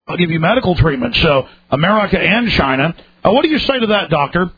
I'll give you medical treatment. So America and China. What do you say to that, doctor?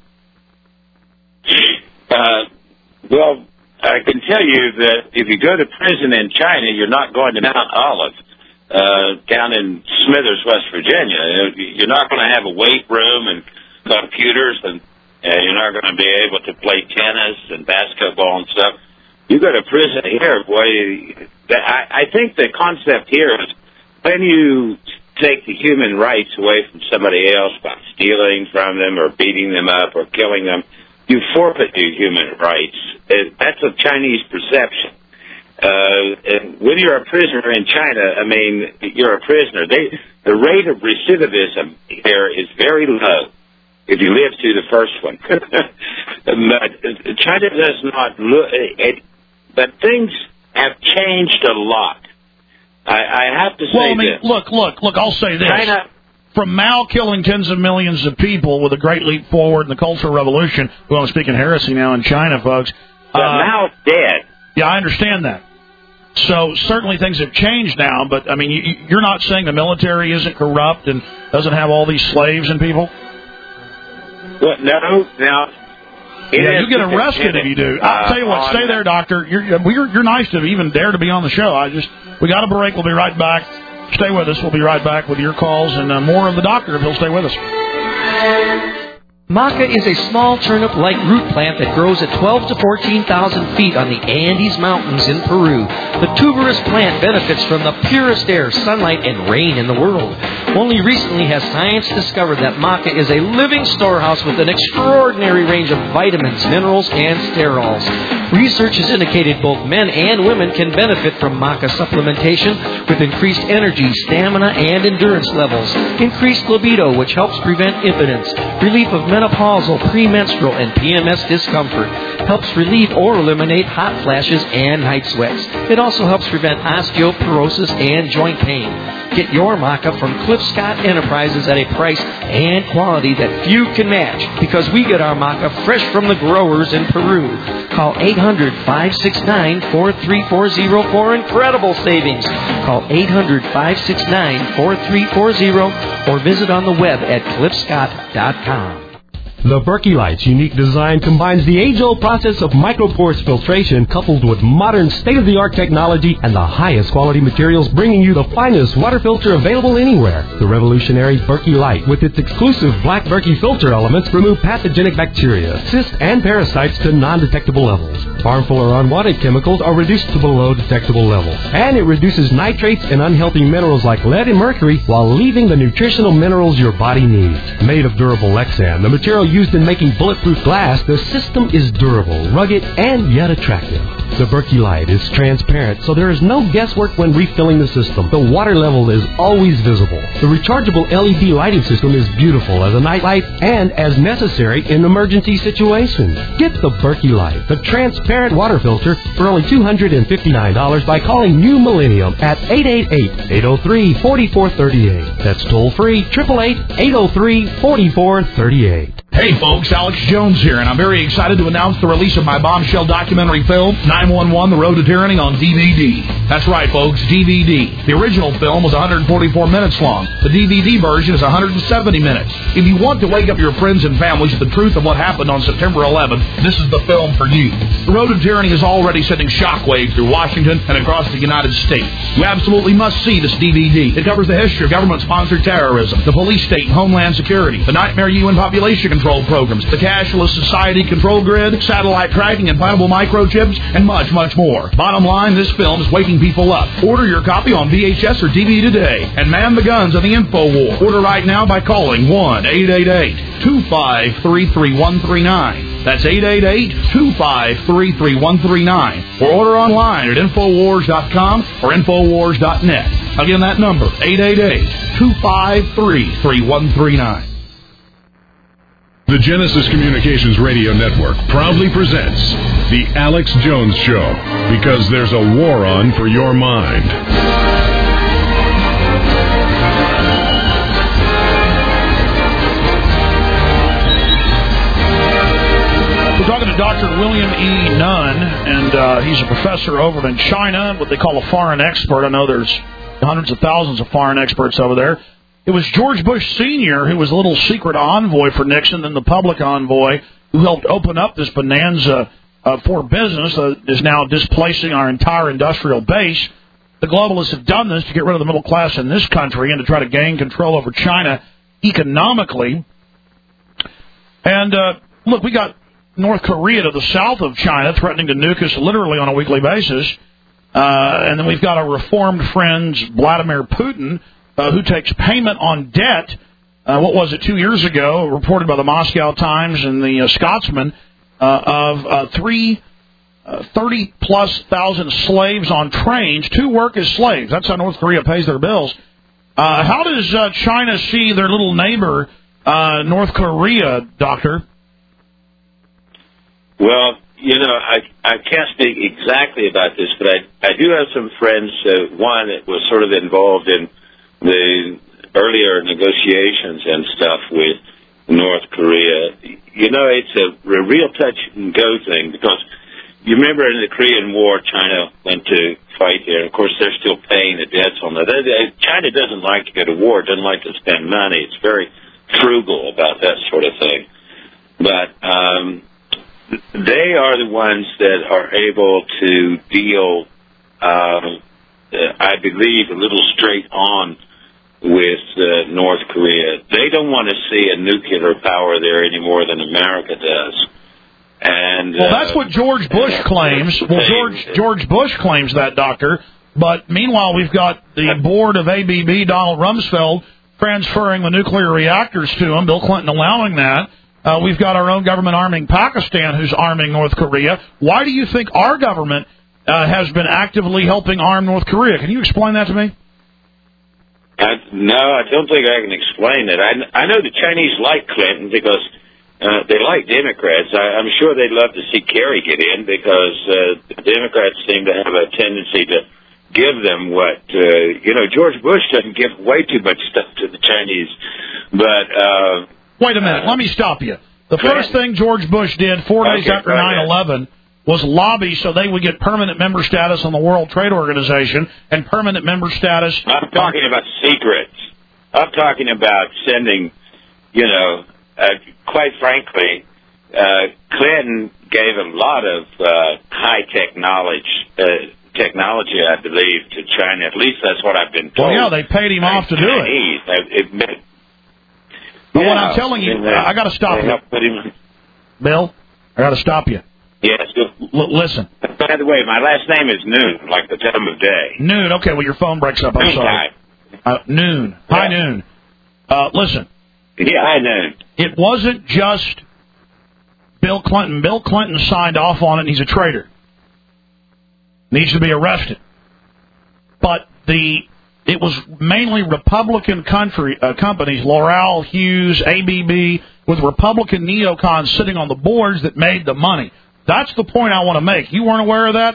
Well, I can tell you that if you go to prison in China, you're not going to Mount Olive down in Smithers, West Virginia. You're not going to have a weight room and computers, and you're not going to be able to play tennis and basketball and stuff. You go to prison here, boy. I think the concept here is when you take the human rights away from somebody else by stealing from them or beating them up or killing them, you forfeit your human rights. That's a Chinese perception. And when you're a prisoner in China, I mean, you're a prisoner. The rate of recidivism here is very low if you live through the first one. But China does not look... But things have changed a lot. I have to say well, I mean, this. Look, I'll say this. China... From Mao killing tens of millions of people with a great leap forward in the Cultural Revolution, well, I'm speaking heresy now in China, folks. But Mao's dead. Yeah, I understand that. So certainly things have changed now, but, I mean, you're not saying the military isn't corrupt and doesn't have all these slaves and people? Well, no. Now, you get arrested if you do. I'll tell you what, stay there, doctor. You're nice to even dare to be on the show. We got a break. We'll be right back. Stay with us. We'll be right back with your calls and more of the doctor if he'll stay with us. Maca is a small turnip-like root plant that grows at 12 to 14,000 feet on the Andes Mountains in Peru. The tuberous plant benefits from the purest air, sunlight, and rain in the world. Only recently has science discovered that maca is a living storehouse with an extraordinary range of vitamins, minerals, and sterols. Research has indicated both men and women can benefit from maca supplementation with increased energy, stamina, and endurance levels, increased libido, which helps prevent impotence, relief of menopausal, premenstrual, and PMS discomfort, helps relieve or eliminate hot flashes and night sweats. It also helps prevent osteoporosis and joint pain. Get your maca from Cliff Scott Enterprises at a price and quality that few can match, because we get our maca fresh from the growers in Peru. Call 800-569-4340 for incredible savings. Call 800-569-4340 or visit on the web at cliffscott.com. The Berkey Light's unique design combines the age-old process of micropores filtration coupled with modern state-of-the-art technology and the highest quality materials, bringing you the finest water filter available anywhere. The revolutionary Berkey Light, with its exclusive black Berkey filter elements, remove pathogenic bacteria, cysts, and parasites to non-detectable levels. Harmful or unwanted chemicals are reduced to below detectable levels. And it reduces nitrates and unhealthy minerals like lead and mercury while leaving the nutritional minerals your body needs. Made of durable Lexan, the material used in making bulletproof glass, the system is durable, rugged, and yet attractive. The Berkey Light is transparent, so there is no guesswork when refilling the system. The water level is always visible. The rechargeable LED lighting system is beautiful as a night light and as necessary in emergency situations. Get the Berkey Light, the transparent water filter, for only $259 by calling New Millennium at 888-803-4438. That's toll-free, 888-803-4438. Hey folks, Alex Jones here, and I'm very excited to announce the release of my bombshell documentary film, 911: The Road to Tyranny, on DVD. That's right, folks, DVD. The original film was 144 minutes long. The DVD version is 170 minutes. If you want to wake up your friends and families to the truth of what happened on September 11th, this is the film for you. The Road to Tyranny is already sending shockwaves through Washington and across the United States. You absolutely must see this DVD. It covers the history of government-sponsored terrorism, the police state and homeland security, the nightmare UN population control programs, the cashless society control grid, satellite tracking, implantable microchips, and much, much more. Bottom line, this film is waking people up. Order your copy on VHS or DVD today and man the guns of the info war. Order right now by calling 1-888-253-3139. That's 888-253-3139. Or order online at Infowars.com or Infowars.net. Again, that number, 888-253-3139. The Genesis Communications Radio Network proudly presents The Alex Jones Show, because there's a war on for your mind. We're talking to Dr. William E. Nunn, and he's a professor over in China, what they call a foreign expert. I know there's hundreds of thousands of foreign experts over there. It was George Bush Sr. who was a little secret envoy for Nixon, then the public envoy who helped open up this bonanza for business that is now displacing our entire industrial base. The globalists have done this to get rid of the middle class in this country and to try to gain control over China economically. And, look, we got North Korea to the south of China threatening to nuke us literally on a weekly basis. And then we've got our reformed friend, Vladimir Putin, who takes payment on debt. What was it, 2 years ago, reported by the Moscow Times and the Scotsman, of 30-plus thousand slaves on trains to work as slaves. That's how North Korea pays their bills. How does China see their little neighbor, North Korea, Doctor? Well, I can't speak exactly about this, but I do have some friends, one that was sort of involved in the earlier negotiations and stuff with North Korea. It's a real touch-and-go thing, because you remember in the Korean War, China went to fight there. Of course, they're still paying the debts on that. China doesn't like to go to war, doesn't like to spend money. It's very frugal about that sort of thing. But they are the ones that are able to deal, I believe, a little straight on with North Korea. They don't want to see a nuclear power there any more than America does. And that's what George Bush claims. Well, George Bush claims that, Doctor. But meanwhile, we've got the board of ABB, Donald Rumsfeld, transferring the nuclear reactors to him, Bill Clinton allowing that. We've got our own government arming Pakistan, who's arming North Korea. Why do you think our government has been actively helping arm North Korea? Can you explain that to me? No, I don't think I can explain it. I know the Chinese like Clinton because they like Democrats. I'm sure they'd love to see Kerry get in, because the Democrats seem to have a tendency to give them what, George Bush doesn't give way too much stuff to the Chinese. But wait a minute. Let me stop you. The first thing George Bush did 4 days after 9/11 was lobby so they would get permanent member status on the World Trade Organization and permanent member status. I'm talking about secrets. I'm talking about sending, quite frankly, Clinton gave a lot of high-tech technology, I believe, to China. At least that's what I've been told. Well, yeah, they paid him off to do it. But what I'm telling you, I got to stop you. Bill, I got to stop you. Yes. Listen. By the way, my last name is Noon, like the time of day. Noon. Okay, well, your phone breaks up. I'm sorry. Noon. Yeah. Hi, Noon. Listen. Yeah, hi, Noon. It wasn't just Bill Clinton. Bill Clinton signed off on it, and he's a traitor. Needs to be arrested. But it was mainly Republican companies, L'Oreal, Hughes, ABB, with Republican neocons sitting on the boards that made the money. That's the point I want to make. You weren't aware of that?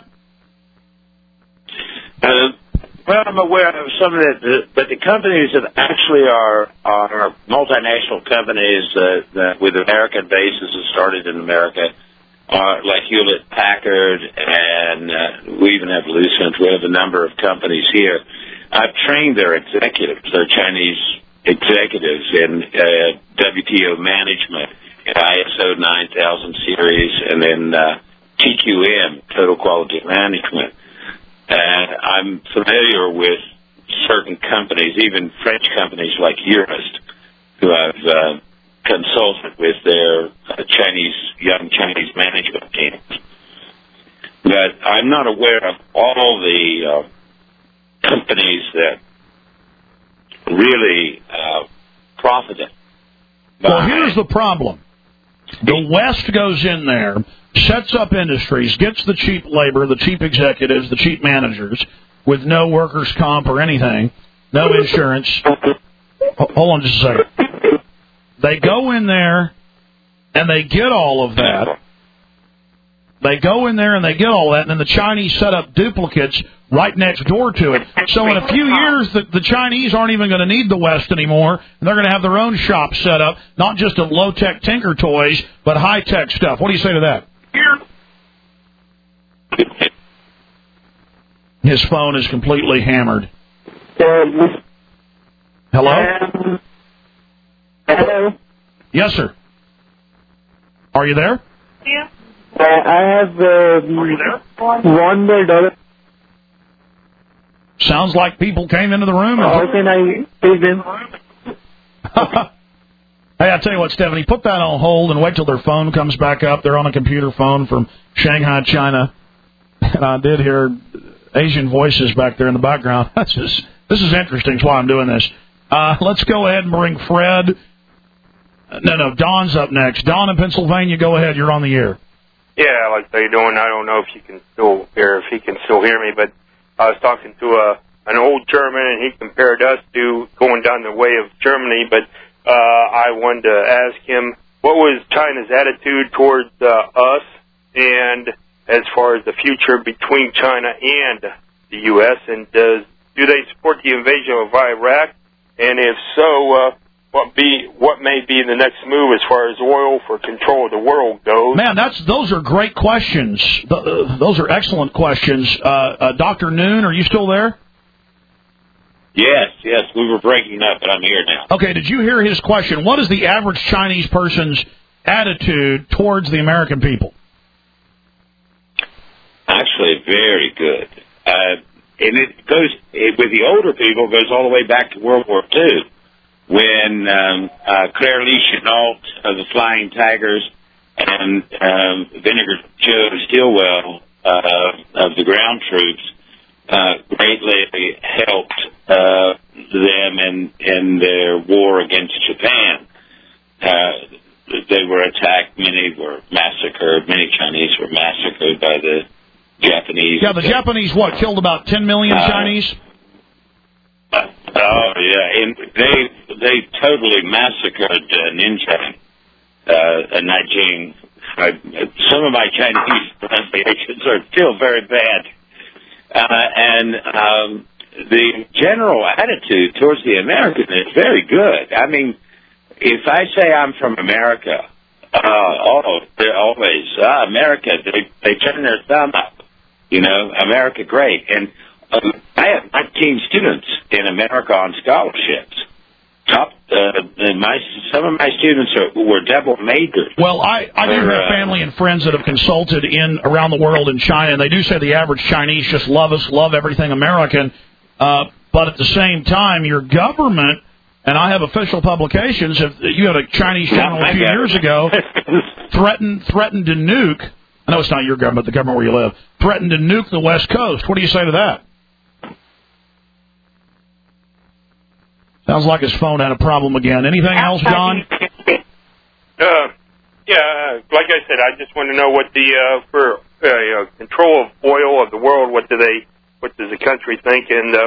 Well, I'm aware of some of it, but the companies that actually are multinational companies with American bases that started in America, like Hewlett-Packard, and we even have Lucent. We have a number of companies here. I've trained their executives, their Chinese executives, in WTO management, ISO 9000 series, and then TQM, Total Quality Management. And I'm familiar with certain companies, even French companies like Eurist, who I've consulted with their young Chinese management teams. But I'm not aware of all the companies that really profited. Well, here's the problem. The West goes in there, sets up industries, gets the cheap labor, the cheap executives, the cheap managers, with no workers' comp or anything, no insurance. Hold on just a second. They go in there, and they get all of that. And then the Chinese set up duplicates right next door to it. So in a few years, the Chinese aren't even going to need the West anymore, and they're going to have their own shop set up, not just of low-tech tinker toys, but high-tech stuff. What do you say to that? His phone is completely hammered. Hello? Hello? Yes, sir. Are you there? Yeah. I have $100. Sounds like people came into the room. How can I pay them? Hey, I tell you what, Stephanie, put that on hold and wait till their phone comes back up. They're on a computer phone from Shanghai, China. And I did hear Asian voices back there in the background. This is interesting. That's why I'm doing this. Let's go ahead and bring Fred. No, Don's up next. Don in Pennsylvania, go ahead. You're on the air. Yeah, Alex, how you doing? I don't know if you can still hear, if he can still hear me, but I was talking to an old German, and he compared us to going down the way of Germany, but I wanted to ask him, what was China's attitude towards us, and as far as the future between China and the U.S., and do they support the invasion of Iraq? And if so, what may be the next move as far as oil for control of the world goes? Man, those are great questions. Those are excellent questions. Dr. Noon, are you still there? Yes, we were breaking up, but I'm here now. Okay, did you hear his question? What is the average Chinese person's attitude towards the American people? Actually, very good. And it goes, with the older people, it goes all the way back to World War II, when Claire Lee Chenault of the Flying Tigers and Vinegar Joe Stilwell of the ground troops greatly helped them in their war against Japan. They were attacked. Many were massacred. Many Chinese were massacred by the Japanese. Yeah, the Japanese, killed about 10 million Chinese? Oh, yeah. And they totally massacred Nanjing, Nanjing. Some of my Chinese pronunciations are still very bad. And the general attitude towards the American is very good. I mean, if I say I'm from America, they're always, America, they turn their thumb up. You know, America, great. And I have 19 students in America on scholarships. Some of my students were double majors. Well, I do have family and friends that have consulted around the world in China, and they do say the average Chinese just love us, love everything American. But at the same time, your government, and I have official publications, you had a Chinese channel a few years ago, threatened to nuke. I know it's not your government, the government where you live, threatened to nuke the West Coast. What do you say to that? Sounds like his phone had a problem again. Anything else, John? Yeah, like I said, I just want to know what for control of oil of the world, what does the country think? And,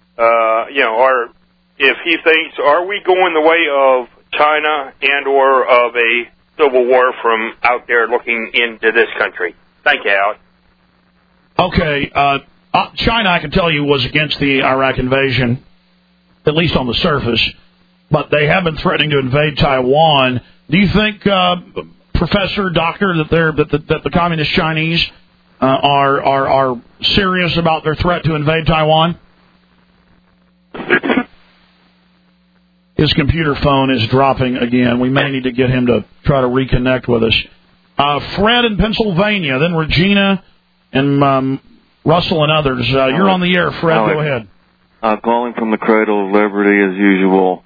if he thinks, are we going the way of China and or of a civil war from out there looking into this country? Thank you, Al. Okay, China, I can tell you, was against the Iraq invasion, at least on the surface, but they have been threatening to invade Taiwan. Do you think, Professor, Doctor, that the communist Chinese are serious about their threat to invade Taiwan? His computer phone is dropping again. We may need to get him to try to reconnect with us. Fred in Pennsylvania, then Regina and Russell and others. You're on the air, Fred. Go ahead. Calling from the Cradle of Liberty as usual.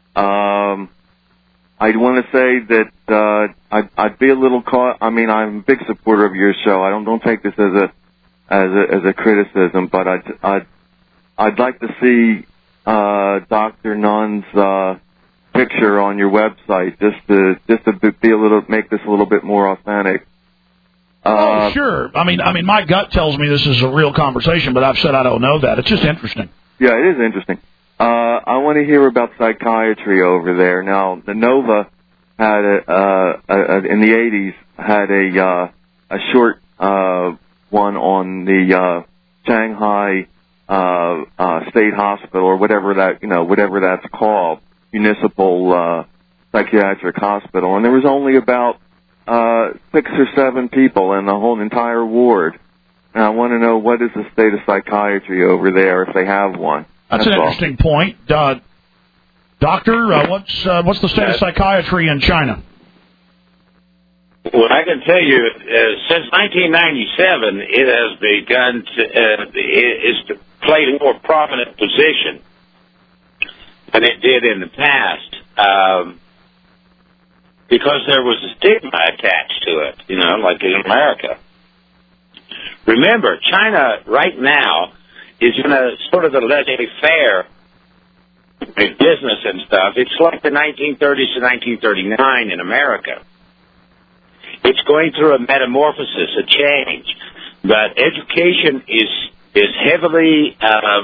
I want to say that I'd be a little caught. I mean, I'm a big supporter of your show. I don't take this as a criticism, but I'd like to see Dr. Nunn's picture on your website just to make this a little bit more authentic. Sure. I mean, my gut tells me this is a real conversation, but I've said I don't know that. It's just interesting. Yeah, it is interesting. I want to hear about psychiatry over there. Now, the Nova had in the 80s had a short one on the Shanghai State Hospital or whatever that's called, municipal psychiatric hospital, and there was only about 6 or 7 people in the whole entire ward. And I want to know what is the state of psychiatry over there if they have one. That's an interesting point. Doctor, what's the state of psychiatry in China? Well, I can tell you, since 1997, it has begun to play a more prominent position than it did in the past, because there was a stigma attached to it, like in America. Remember, China right now is in a sort of a laissez-faire business and stuff. It's like the 1930s to 1939 in America. It's going through a metamorphosis, a change. But education is heavily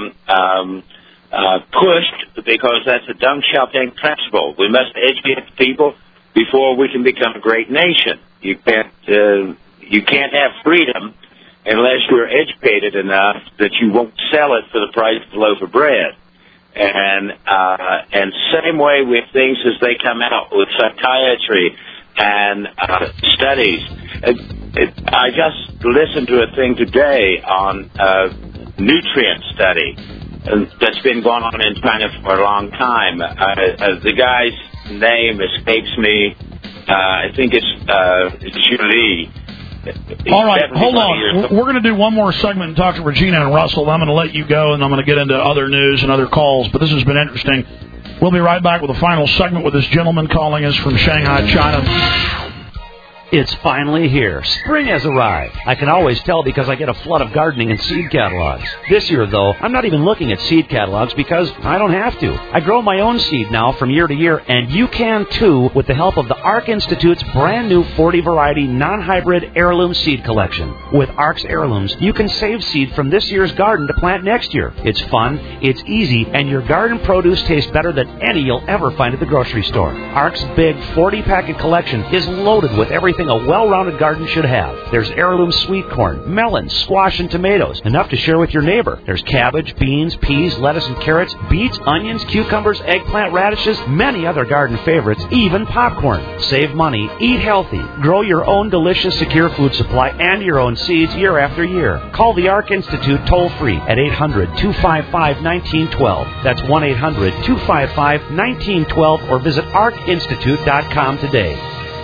pushed because that's a Deng Xiaoping principle. We must educate people before we can become a great nation. You can't have freedom unless you're educated enough that you won't sell it for the price of a loaf of bread. And same way with things as they come out with psychiatry and studies. I just listened to a thing today on nutrient study that's been going on in China for a long time. The guy's name escapes me. I think it's Xu Li. All right, hold on. We're going to do one more segment and talk to Regina and Russell. I'm going to let you go, and I'm going to get into other news and other calls, but this has been interesting. We'll be right back with a final segment with this gentleman calling us from Shanghai, China. It's finally here. Spring has arrived. I can always tell because I get a flood of gardening and seed catalogs. This year, though, I'm not even looking at seed catalogs because I don't have to. I grow my own seed now from year to year, and you can too with the help of the ARC Institute's brand new 40-variety non-hybrid heirloom seed collection. With ARC's heirlooms, you can save seed from this year's garden to plant next year. It's fun, it's easy, and your garden produce tastes better than any you'll ever find at the grocery store. ARC's big 40-packet collection is loaded with everything a well-rounded garden should have. There's heirloom sweet corn, melons, squash, and tomatoes, enough to share with your neighbor. There's cabbage, beans, peas, lettuce, and carrots, beets, onions, cucumbers, eggplant, radishes, many other garden favorites, even popcorn. Save money, eat healthy, grow your own delicious, secure food supply and your own seeds year after year. Call the ARC Institute toll-free at 800-255-1912. That's 1-800-255-1912, or visit arcinstitute.com today.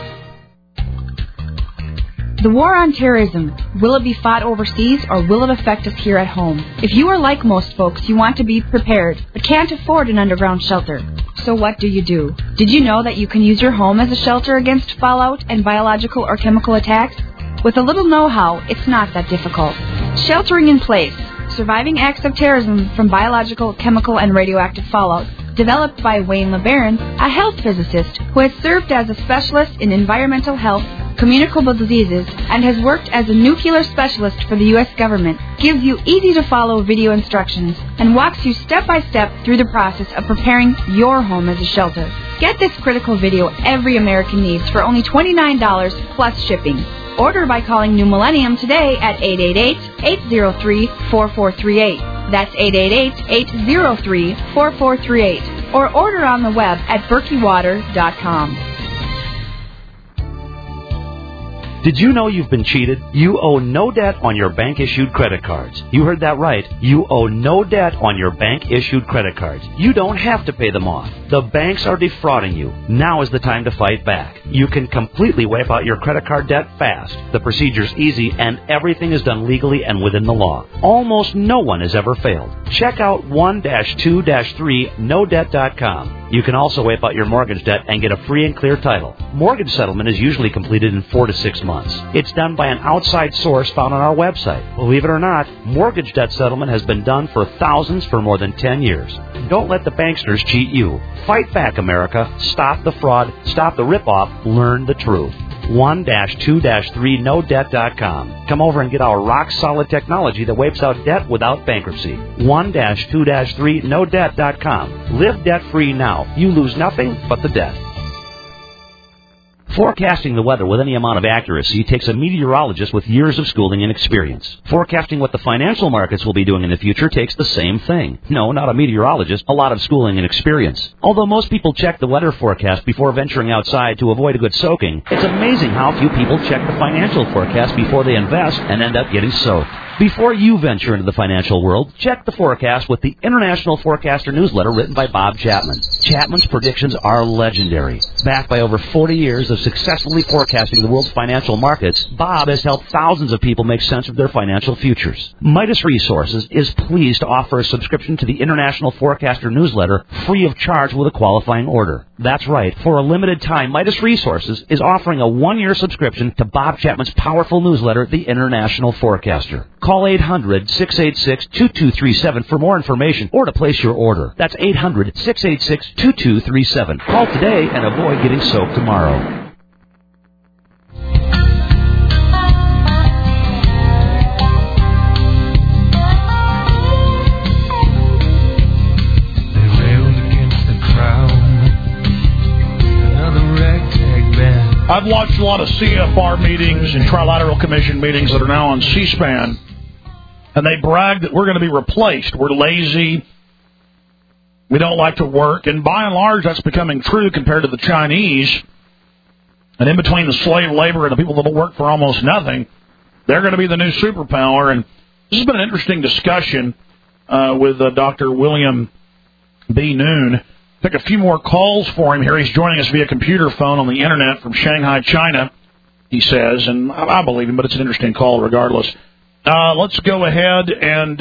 The war on terrorism, will it be fought overseas or will it affect us here at home? If you are like most folks, you want to be prepared, but can't afford an underground shelter. So what do? Did you know that you can use your home as a shelter against fallout and biological or chemical attacks? With a little know-how, it's not that difficult. Sheltering in place, surviving acts of terrorism from biological, chemical, and radioactive fallout, developed by Wayne LeBaron, a health physicist who has served as a specialist in environmental health, communicable diseases, and has worked as a nuclear specialist for the U.S. government, gives you easy-to-follow video instructions and walks you step-by-step through the process of preparing your home as a shelter. Get this critical video every American needs for only $29 plus shipping. Order by calling New Millennium today at 888-803-4438. That's 888-803-4438. Or order on the web at berkeywater.com. Did you know you've been cheated? You owe no debt on your bank-issued credit cards. You heard that right. You owe no debt on your bank-issued credit cards. You don't have to pay them off. The banks are defrauding you. Now is the time to fight back. You can completely wipe out your credit card debt fast. The procedure's easy, and everything is done legally and within the law. Almost no one has ever failed. Check out 1-2-3nodebt.com. You can also wipe out your mortgage debt and get a free and clear title. Mortgage settlement is usually completed in 4 to 6 months. It's done by an outside source found on our website. Believe it or not, mortgage debt settlement has been done for thousands for more than 10 years. Don't let the banksters cheat you. Fight back, America. Stop the fraud. Stop the ripoff. Learn the truth. 1-2-3nodebt.com. Come over and get our rock-solid technology that wipes out debt without bankruptcy. 1-2-3nodebt.com. Live debt-free now. You lose nothing but the debt. Forecasting the weather with any amount of accuracy takes a meteorologist with years of schooling and experience. Forecasting what the financial markets will be doing in the future takes the same thing. No, not a meteorologist, a lot of schooling and experience. Although most people check the weather forecast before venturing outside to avoid a good soaking, it's amazing how few people check the financial forecast before they invest and end up getting soaked. Before you venture into the financial world, check the forecast with the International Forecaster newsletter written by Bob Chapman. Chapman's predictions are legendary. Backed by over 40 years of successfully forecasting the world's financial markets, Bob has helped thousands of people make sense of their financial futures. Midas Resources is pleased to offer a subscription to the International Forecaster newsletter free of charge with a qualifying order. That's right. For a limited time, Midas Resources is offering a 1-year subscription to Bob Chapman's powerful newsletter, The International Forecaster. Call 800-686-2237 for more information or to place your order. That's 800-686-2237. Call today and avoid getting soaked tomorrow. I've watched a lot of CFR meetings and Trilateral Commission meetings that are now on C-SPAN, and they brag that we're going to be replaced. We're lazy. We don't like to work. And by and large, that's becoming true compared to the Chinese. And in between the slave labor and the people that will work for almost nothing, they're going to be the new superpower. And this has been an interesting discussion with Dr. William B. Noon. Take a few more calls for him here. He's joining us via computer phone on the Internet from Shanghai, China, he says. And I believe him, but it's an interesting call regardless. Let's go ahead and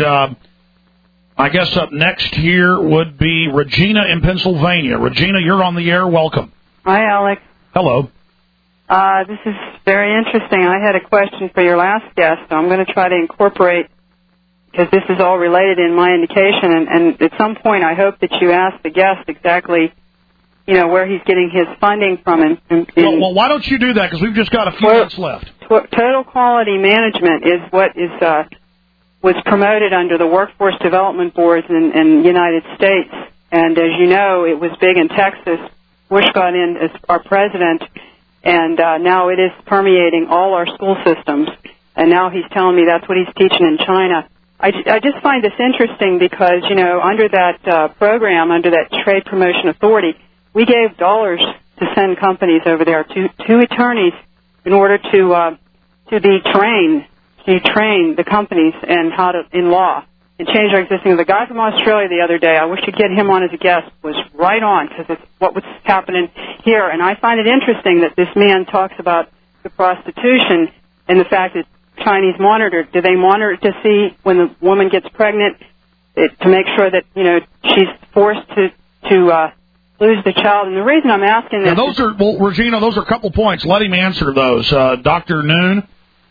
I guess up next here would be Regina in Pennsylvania. Regina, you're on the air. Welcome. Hi, Alex. Hello. This is very interesting. I had a question for your last guest, so I'm going to try to incorporate, because this is all related in my indication, and at some point I hope that you ask the guest exactly, where he's getting his funding from. Well, why don't you do that, because we've just got a few minutes left. Total quality management is what was promoted under the workforce development boards in the United States, and as you know, it was big in Texas. Bush got in as our president, and now it is permeating all our school systems, and now he's telling me that's what he's teaching in China. I just find this interesting because, under that program, under that Trade Promotion Authority, we gave dollars to send companies over there, to attorneys, in order to train the companies and how to, in law, and change our existing. The guy from Australia the other day, I wish to get him on as a guest, was right on, because it's what was happening here. And I find it interesting that this man talks about the prostitution and the fact that Chinese monitor. Do they monitor to see when the woman gets pregnant, to make sure that she's forced to lose the child? And the reason I'm asking this, Regina, those are a couple points. Let him answer those. Dr. Noon.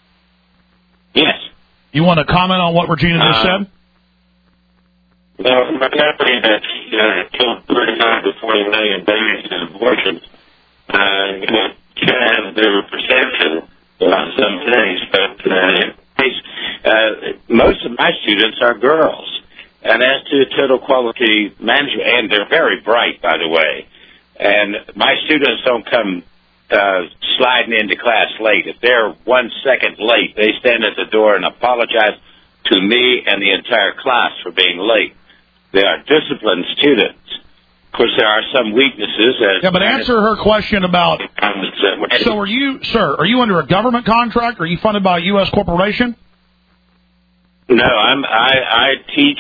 Yes. You want to comment on what Regina just said? No, my company has killed 39 to 40 million babies in abortions. You have their perception about some things, but most of my students are girls. And as to total quality management, and they're very bright, by the way, and my students don't come sliding into class late. If they're 1 second late, they stand at the door and apologize to me and the entire class for being late. They are disciplined students. Of course, there are some weaknesses. But answer her question about... So are you under a government contract? Are you funded by a U.S. corporation? No, I teach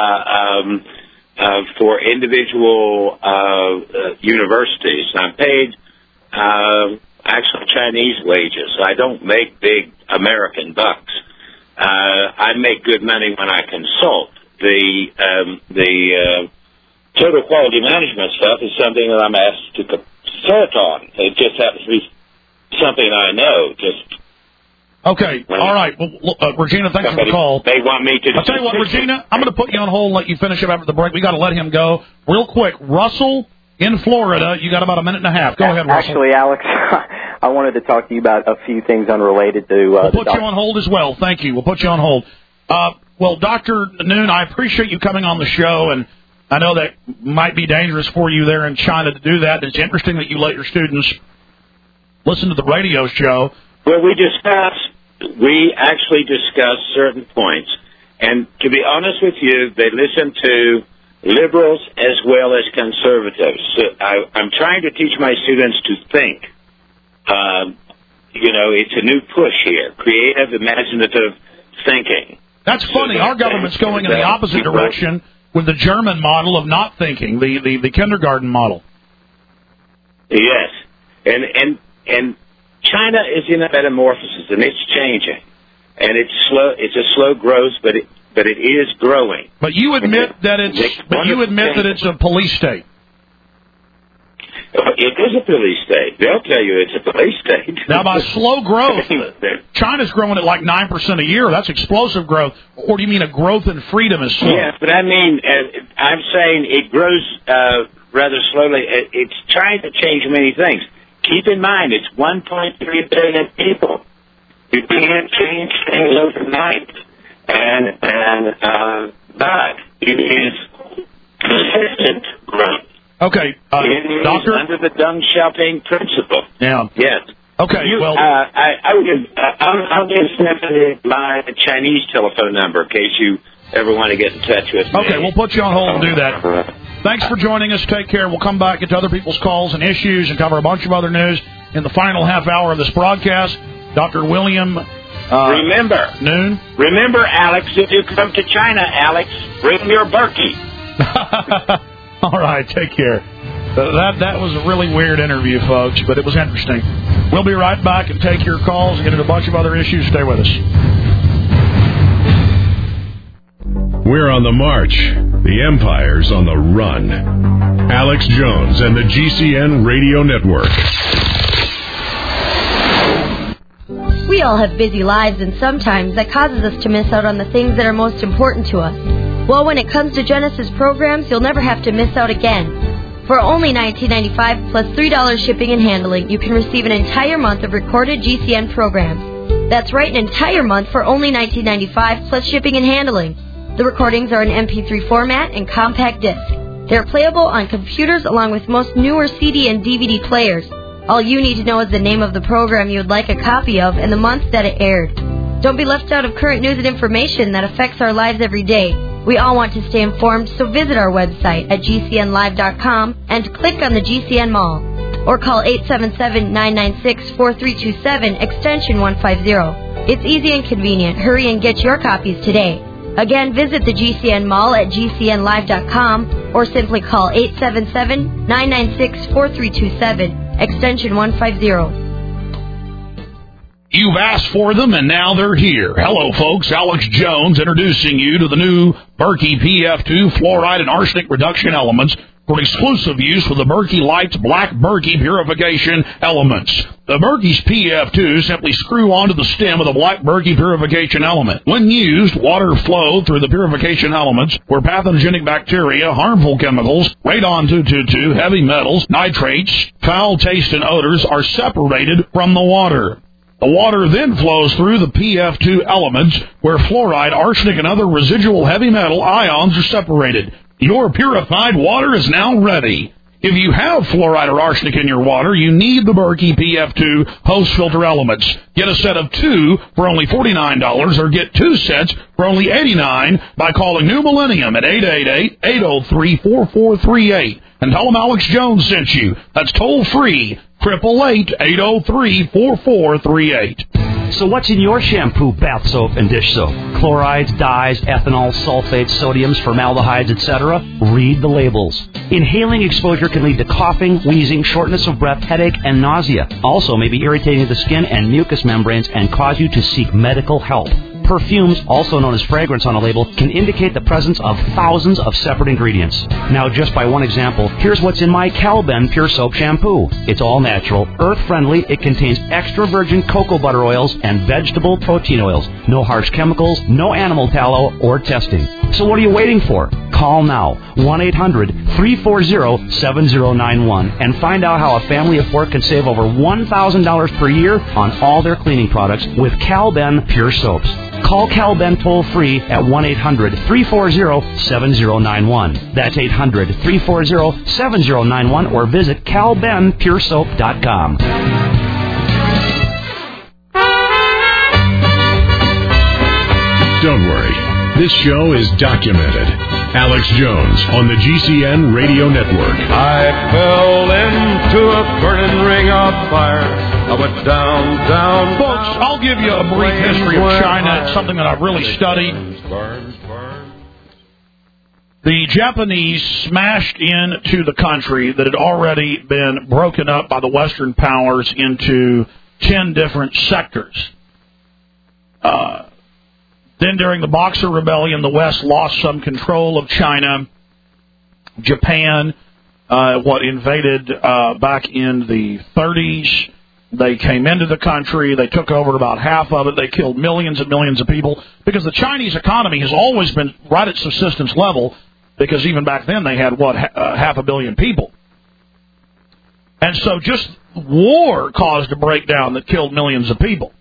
for individual universities. I'm paid actually Chinese wages. I don't make big American bucks. I make good money when I consult. The total quality management stuff is something that I'm asked to consult on. It just happens to be something I know. Okay, all right. Well, Regina, thanks for the call. They want me to... I'll tell you what, Regina, I'm going to put you on hold and let you finish up after the break. We got to let him go. Real quick, Russell in Florida, you got about a minute and a half. Go ahead, Russell. Actually, Alex, I wanted to talk to you about a few things unrelated to... we'll put you on hold as well. Thank you. We'll put you on hold. Well, Dr. Noon, I appreciate you coming on the show, and I know that might be dangerous for you there in China to do that. It's interesting that you let your students listen to the radio show. Well, we actually discuss certain points, and to be honest with you, they listen to liberals as well as conservatives. So I'm trying to teach my students to think. It's a new push here, creative, imaginative thinking. That's funny. Our government's going in the opposite direction with the German model of not thinking, the kindergarten model. Yes, and China is in a metamorphosis, and it's changing, and it's slow. It's a slow growth, but it is growing. But you admit that it's a police state. It is a police state. They'll tell you it's a police state. Now, by slow growth, China's growing at like 9% a year. That's explosive growth. Or do you mean a growth in freedom is slow? Yes, but I mean, I'm saying it grows rather slowly. It's trying to change many things. Keep in mind, it's 1.3 billion people. You can't change things overnight. But it is consistent growth. Okay, Doctor? Under the Deng Xiaoping principle. Yeah. Yes. Okay, well... I'll give Stephanie my Chinese telephone number in case you ever want to get in touch with me. Okay, we'll put you on hold and do that. Thanks for joining us. Take care. We'll come back into other people's calls and issues and cover a bunch of other news in the final half hour of this broadcast. Dr. William... Remember, Alex, if you come to China, Alex, bring your Berkey. All right, take care. That was a really weird interview, folks, but it was interesting. We'll be right back and take your calls and get into a bunch of other issues. Stay with us. We're on the march. The Empire's on the run. Alex Jones and the GCN Radio Network. We all have busy lives, and sometimes that causes us to miss out on the things that are most important to us. Well, when it comes to Genesis programs, you'll never have to miss out again. For only $19.95 plus $3 shipping and handling, you can receive an entire month of recorded GCN programs. That's right, an entire month for only $19.95 plus shipping and handling. The recordings are in MP3 format and compact disc. They're playable on computers along with most newer CD and DVD players. All you need to know is the name of the program you would like a copy of and the month that it aired. Don't be left out of current news and information that affects our lives every day. We all want to stay informed, so visit our website at gcnlive.com and click on the GCN Mall. Or call 877-996-4327, extension 150. It's easy and convenient. Hurry and get your copies today. Again, visit the GCN Mall at gcnlive.com or simply call 877-996-4327, extension 150. You've asked for them, and now they're here. Hello, folks. Alex Jones introducing you to the new Berkey PF2 fluoride and arsenic reduction elements for exclusive use with the Berkey Lights Black Berkey purification elements. The Berkey's PF2 simply screw onto the stem of the Black Berkey purification element. When used, water flow through the purification elements where pathogenic bacteria, harmful chemicals, radon-222, heavy metals, nitrates, foul taste, and odors are separated from the water. The water then flows through the PF2 elements where fluoride, arsenic, and other residual heavy metal ions are separated. Your purified water is now ready. If you have fluoride or arsenic in your water, you need the Berkey PF2 host filter elements. Get a set of 2 for only $49 or get 2 sets for only $89 by calling New Millennium at 888-803-4438. And tell them Alex Jones sent you. That's toll free. 888-803-4438. So what's in your shampoo, bath soap, and dish soap? Chlorides, dyes, ethanol, sulfates, sodiums, formaldehydes, etc.? Read the labels. Inhaling exposure can lead to coughing, wheezing, shortness of breath, headache, and nausea. Also may be irritating to the skin and mucous membranes and cause you to seek medical help. Perfumes, also known as fragrance on a label, can indicate the presence of thousands of separate ingredients. Now, just by one example, here's what's in my Calben Pure Soap Shampoo. It's all natural, earth-friendly, it contains extra virgin cocoa butter oils and vegetable protein oils. No harsh chemicals, no animal tallow, or testing. So what are you waiting for? Call now, 1-800-340-7091, and find out how a family of 4 can save over $1,000 per year on all their cleaning products with Calben Pure Soaps. Call Calben toll-free at 1-800-340-7091. That's 800-340-7091, or visit calbenpuresoap.com. Don't worry. This show is documented. Alex Jones on the GCN Radio Network. I fell into a burning ring of fire. I went down, down, folks, I'll give you a brief history of China. It's something that I've really studied. The Japanese smashed into the country that had already been broken up by the Western powers into 10 different sectors. Then during the Boxer Rebellion, the West lost some control of China. Japan, invaded back in the 30s. They came into the country. They took over about half of it. They killed millions and millions of people because the Chinese economy has always been right at subsistence level because even back then they had, half a billion people. And so just war caused a breakdown that killed millions of people.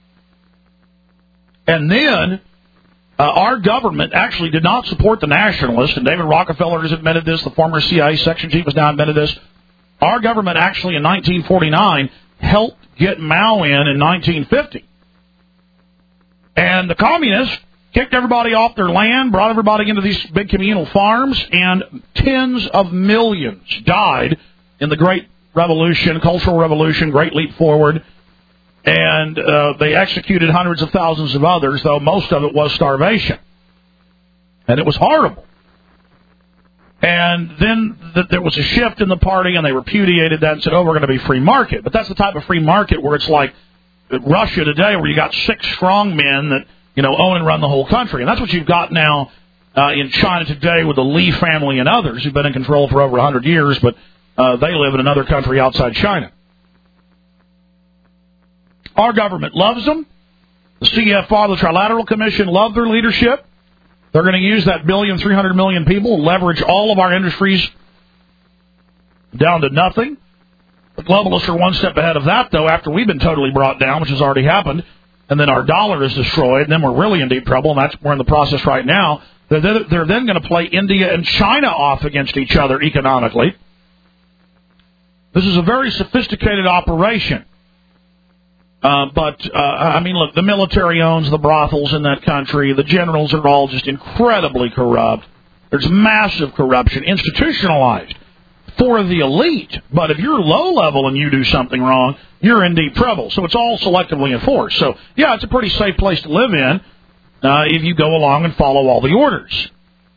And then our government actually did not support the nationalists, and David Rockefeller has admitted this, the former CIA section chief has now admitted this. Our government actually in 1949 helped get Mao in 1950. And the communists kicked everybody off their land, brought everybody into these big communal farms, and tens of millions died in the Great Revolution, Cultural Revolution, Great Leap Forward. And they executed hundreds of thousands of others, though most of it was starvation. And it was horrible. And then there was a shift in the party, and they repudiated that and said, we're going to be free market. But that's the type of free market where it's like Russia today, where you got 6 strong men that, own and run the whole country. And that's what you've got now in China today with the Li family and others who've been in control for over 100 years, but they live in another country outside China. Our government loves them. The CFR, the Trilateral Commission, love their leadership. They're going to use that 1,300,000,000 people, leverage all of our industries down to nothing. The globalists are one step ahead of that, though, after we've been totally brought down, which has already happened, and then our dollar is destroyed, and then we're really in deep trouble, and we're in the process right now. They're then going to play India and China off against each other economically. This is a very sophisticated operation. Look, the military owns the brothels in that country. The generals are all just incredibly corrupt. There's massive corruption, institutionalized for the elite. But if you're low level and you do something wrong, you're in deep trouble. So it's all selectively enforced. So, yeah, it's a pretty safe place to live in if you go along and follow all the orders.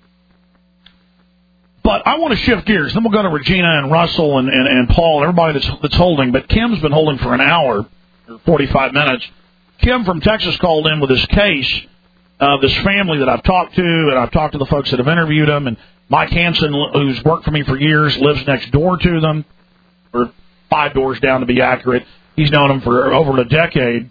But I want to shift gears. Then we'll go to Regina and Russell and Paul and everybody that's holding. But Kim's been holding for an hour. 45 minutes. Kim from Texas called in with this case of this family that I've talked to, and I've talked to the folks that have interviewed them, and Mike Hansen, who's worked for me for years, lives next door to them, or 5 doors down to be accurate. He's known them for over a decade.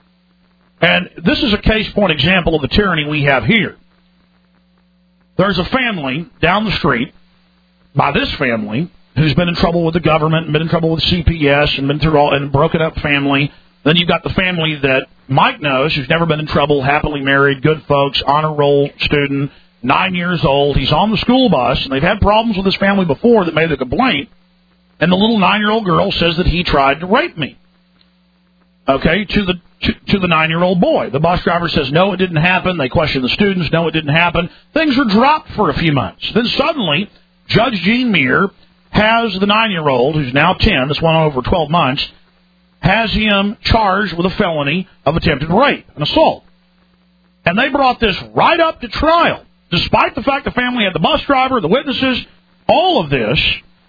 And this is a case point example of the tyranny we have here. There's a family down the street by this family who's been in trouble with the government and been in trouble with CPS and been through all and broken up family. Then you've got the family that Mike knows, who's never been in trouble, happily married, good folks, honor roll student, 9 years old. He's on the school bus, and they've had problems with his family before that made the complaint. And the little 9-year-old girl says that he tried to rape me. Okay, to the 9-year-old boy. The bus driver says, no, it didn't happen. They question the students. No, it didn't happen. Things were dropped for a few months. Then suddenly, Judge Gene Muir has the 9-year-old, who's now 10, this went on over 12 months, has him charged with a felony of attempted rape and assault. And they brought this right up to trial, despite the fact the family had the bus driver, the witnesses, all of this,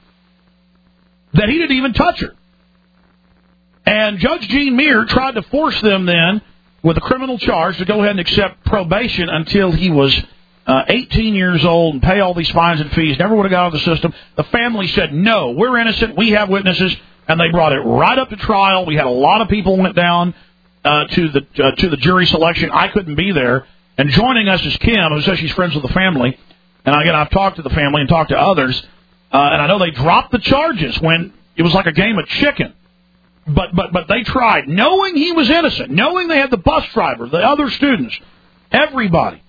that he didn't even touch her. And Judge Gene Muir tried to force them then, with a criminal charge, to go ahead and accept probation until he was 18 years old and pay all these fines and fees, never would have got out of the system. The family said, no, we're innocent, we have witnesses, and they brought it right up to trial. We had a lot of people went down to the jury selection. I couldn't be there. And joining us is Kim, who says she's friends with the family. And again, I've talked to the family and talked to others, and I know they dropped the charges when it was like a game of chicken. But they tried, knowing he was innocent, knowing they had the bus driver, the other students, everybody.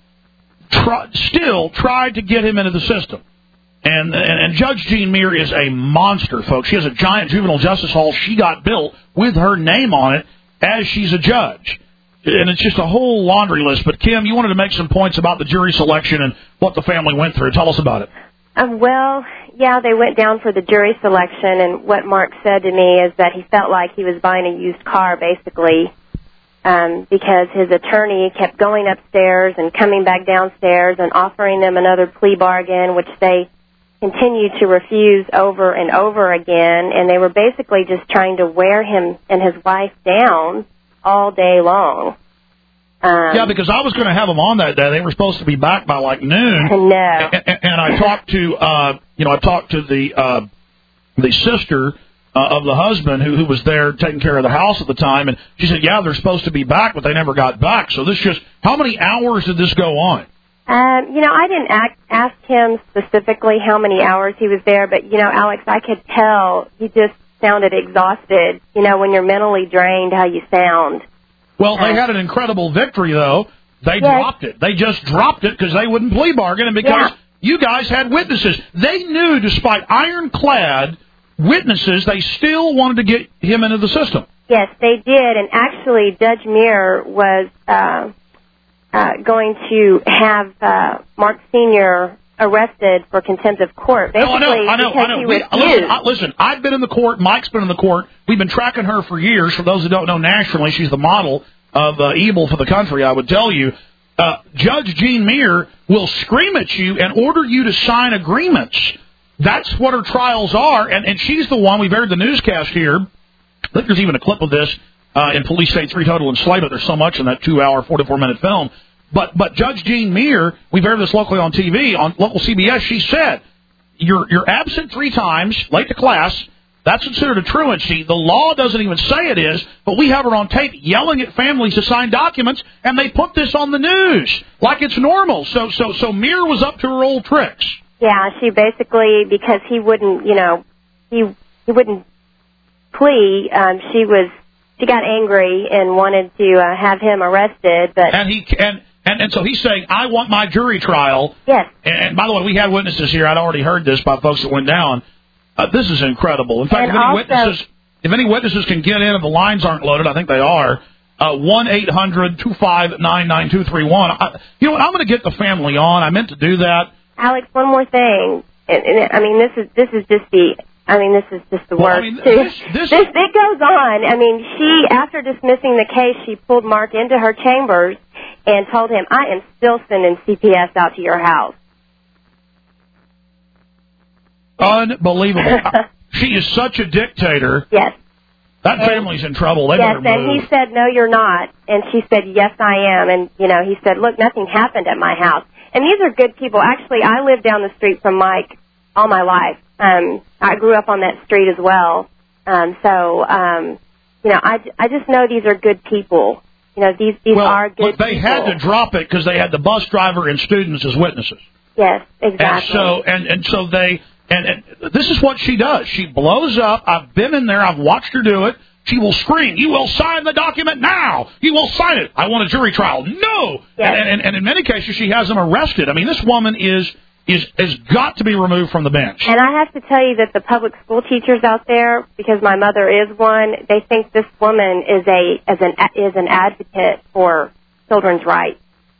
Still tried to get him into the system. And Judge Gene Muir is a monster, folks. She has a giant juvenile justice hall she got built with her name on it as she's a judge. And it's just a whole laundry list. But, Kim, you wanted to make some points about the jury selection and what the family went through. Tell us about it. Well, yeah, they went down for the jury selection, and what Mark said to me is that he felt like he was buying a used car, basically, because his attorney kept going upstairs and coming back downstairs and offering them another plea bargain, which they continued to refuse over and over again, and they were basically just trying to wear him and his wife down all day long. Yeah, because I was going to have them on that day. They were supposed to be back by like noon. No. And I talked to, I talked to the sister of the husband who was there taking care of the house at the time, and she said, yeah, they're supposed to be back, but they never got back. So this just, how many hours did this go on? I didn't ask him specifically how many hours he was there, but, Alex, I could tell he just sounded exhausted, when you're mentally drained, how you sound. Well, they had an incredible victory, though. They dropped it. They just dropped it because they wouldn't plea bargain and because you guys had witnesses. They knew, despite ironclad witnesses, they still wanted to get him into the system. Yes, they did. And actually, Judge Muir was going to have Mark Sr. arrested for contempt of court. Basically, I know. Listen, I've been in the court. Mike's been in the court. We've been tracking her for years. For those who don't know nationally, she's the model of evil for the country, I would tell you. Judge Jean Muir will scream at you and order you to sign agreements. That's what her trials are, and she's the one. We've aired the newscast here. I think there's even a clip of this in Police State 3 Total and Slay, but there's so much in that 2-hour, 44-minute film. But Judge Jean Muir, we've aired this locally on TV, on local CBS, she said, you're absent 3 times, late to class, that's considered a truancy. The law doesn't even say it is, but we have her on tape yelling at families to sign documents, and they put this on the news like it's normal. So Muir was up to her old tricks. Yeah, she basically, because he wouldn't, he wouldn't plea, she got angry and wanted to have him arrested, but... And so he's saying, I want my jury trial. Yes. And by the way, we had witnesses here. I'd already heard this by folks that went down. This is incredible. In fact, if any witnesses can get in, if the lines aren't loaded, I think they are, 1-800-259-9231. You know what? I'm going to get the family on. I meant to do that. Alex, one more thing. This is just the worst. This it goes on. She, after dismissing the case, she pulled Mark into her chambers and told him, I am still sending CPS out to your house. Unbelievable. She is such a dictator. Yes. That family's in trouble. They better move. And he said, no, you're not. And she said, yes, I am. And, he said, look, nothing happened at my house. And these are good people. Actually, I lived down the street from Mike all my life. I grew up on that street as well. I just know these are good people. These are good people. They had to drop it because they had the bus driver and students as witnesses. Yes, exactly. And so this is what she does. She blows up. I've been in there. I've watched her do it. She will scream, you will sign the document now. You will sign it. I want a jury trial. No. Yes. And in many cases, she has them arrested. This woman has got to be removed from the bench. And I have to tell you that the public school teachers out there, because my mother is one, they think this woman is an advocate for children's rights.